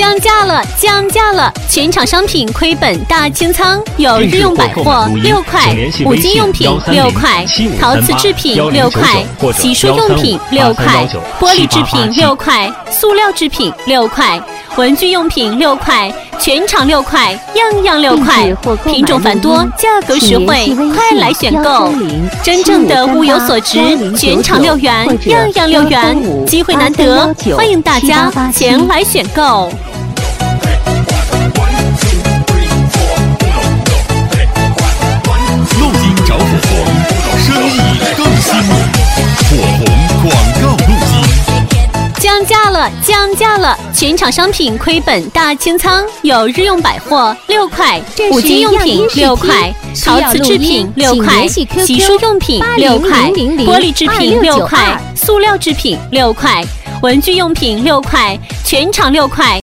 降价了，降价了！全场商品亏本大清仓，有日用百货6块，5金用品6块，陶瓷制品6块，洗漱用品6块，玻璃制品6块，塑料制品6块，文具用品6块，全场6块，样样6块，品种繁多，价格实惠，快来选购！真正的物有所值，全场6元，样样6元，机会难得，欢迎大家前来选购。 录音找火红，生意更兴隆，火红广告录音。 降价了，降价了！全场商品亏本大清仓，有日用百货6块，5金用品6块，陶瓷制品6块，洗漱用品6块，玻璃制品6块，塑料制品6块，文具用品6块，全场6块。